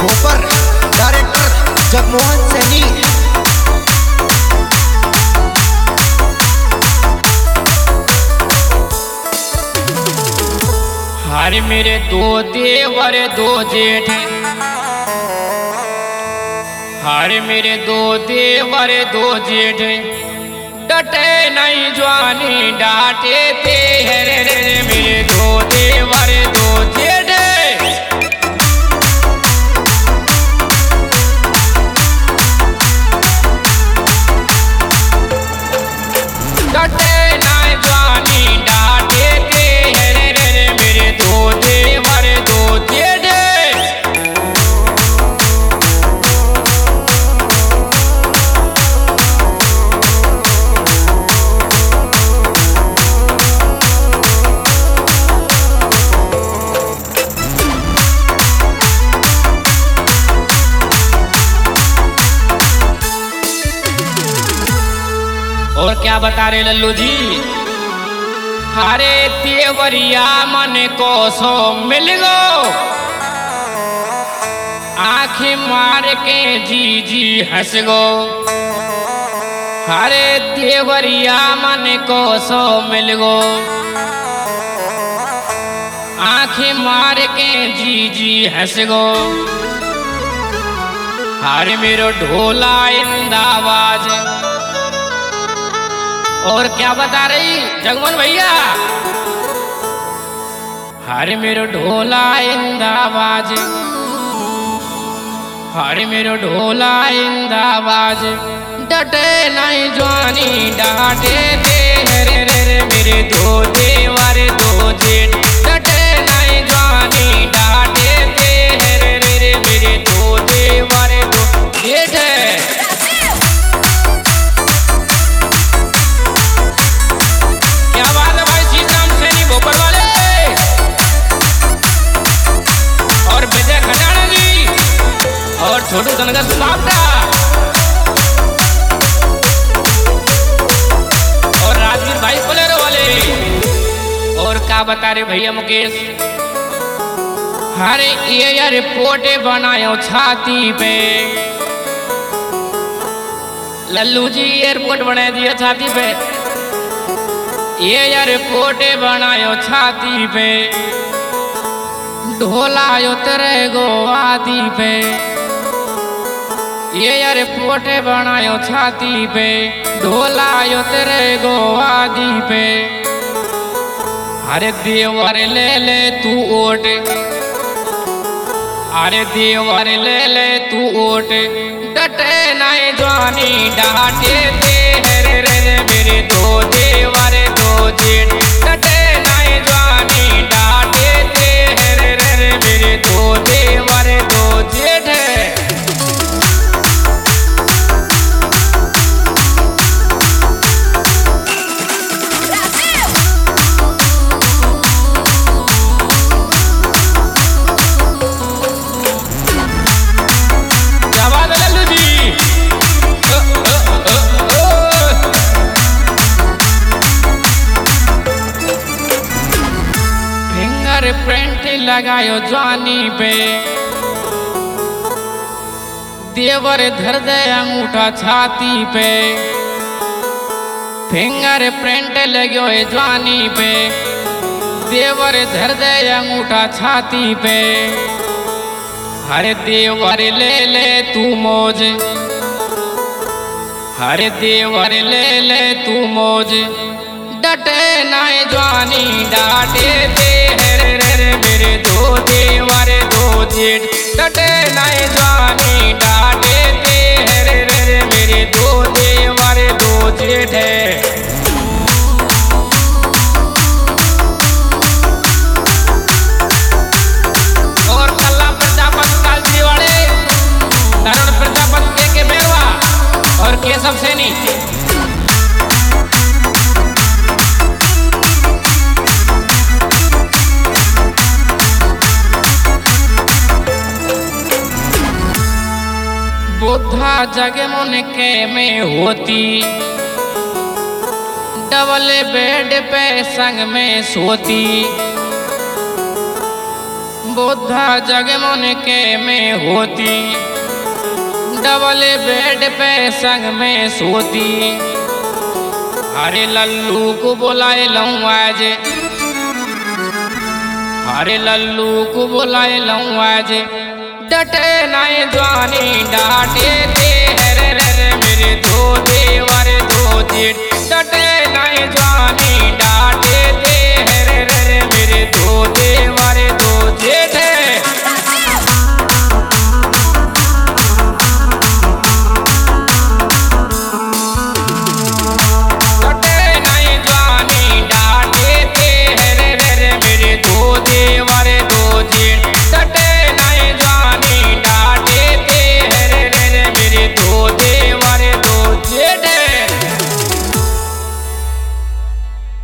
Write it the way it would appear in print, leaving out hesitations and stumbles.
Bhopar director Jagmohan Saini. हर मेरे दो देवर दो जेठ, हर मेरे दो देवर दो जेठ, डटे नहीं जवानी डांटे थे। हरे रे मेरे दो देवर दो जेठ, डटे नहीं जवानी डांटे थे। हरे रे मेरे दो देवर दो जेठ। और क्या बता रहे लल्लू जी? हरे देवरिया मन को सो मिल गो, आंखें मार के जी जी हंस गो। हरे देवरिया मन को सो मिल गो, आंखें मार के जी जी हंस गो। हरे मेरो ढोला इंदाबाज। और क्या बता रही जगमोहन भैया? हर मेरो ढोला इंदाबाज, हर मेरो ढोला इंदाबाज, डटे नहीं जवानी डांटे थे। रे रे रे मेरे दो देवर दो जेठ, डटे नहीं जवानी डांटे थे। रे रे रे मेरे दो देवर दो जेठ। और छोटू तनगर साहब और राजवीर भाई बोलेरो वाले। और क्या बता रहे भैया मुकेश? हरे ये रिपोर्ट बनायो छाती पे। लल्लू जी एयरपोर्ट बना दिया छाती पे। ये रिपोर्ट बनायो छाती पे, ढोला उतरे गो आदि पे। ये रिपोर्ट बनायो छाती पे, ढोला उतरे गो आदि पे। अरे देवर ले ले तू ओट, अरे देवर ले ले तू ओट, डटे नहीं जवानी डांटे थे। रे रे रे मेरे दो देवर दो जेठ, डटे नहीं जवानी डांटे थे। रे रे रे मेरे दो देवर दो जेठ। प्रिंट लगायो जवानी पे, देवर धर दे अंगूठा छाती पे। फिंगर प्रिंट लगो जवानी पे, देवर धर दे अंगूठा छाती पे। हरे देवर ले ले तू मौज, हरे देवर ले ले तू मौज, डटे नहीं जवानी डांटे थे। रे रे रे मेरे दो देवर दो जेठ, डटे नहीं जवानी डांटे थे। रे रे रे मेरे दो देवर दो जेठ। और कल्ला प्रजापति कालजी वाले, तरुण प्रजापति के बेरवा और केशव सैनी। बुद्धा जग मन के में होती, डबल बेड पे संग में सोती। बुद्धा जगमन के में होती, डबल बेड पे संग में सोती। हरे लल्लू को बुलाए लऊं आज, हरे लल्लू को बुलाए लऊं आज। डटे नहीं जवानी डाटे दे रे रे रे मेरे दो देवर दो जेठ। डटे नहीं जवानी